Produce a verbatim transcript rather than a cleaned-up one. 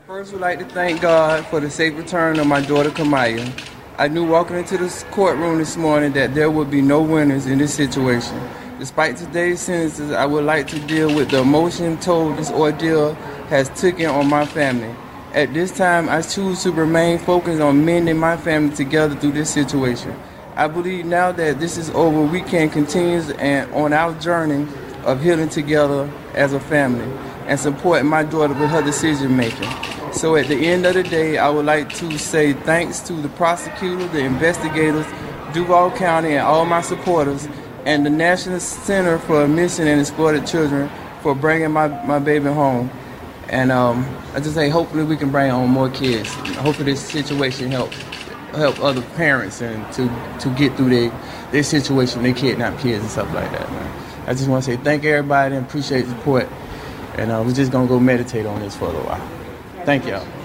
First, would like to thank God for the safe return of my daughter Kamaya. I knew walking into this courtroom this morning that there would be no winners in this situation. Despite today's sentences, I would like to deal with the emotion toll this ordeal has taken on my family. At this time, I choose to remain focused on mending my family together through this situation. I believe now that this is over, we can continue and on our journey of healing together as a family and support my daughter with her decision making. So at the end of the day, I would like to say thanks to the prosecutor, the investigators, Duval County, and all my supporters, and the National Center for Missing and Exploited Children for bringing my, my baby home. And um, I just say hopefully we can bring home more kids. Hopefully this situation help help other parents and to, to get through their, their situation when they kidnap kids and stuff like that, man. I just want to say thank everybody and appreciate the support. And uh, we're just going to go meditate on this for a little while. Thank y'all.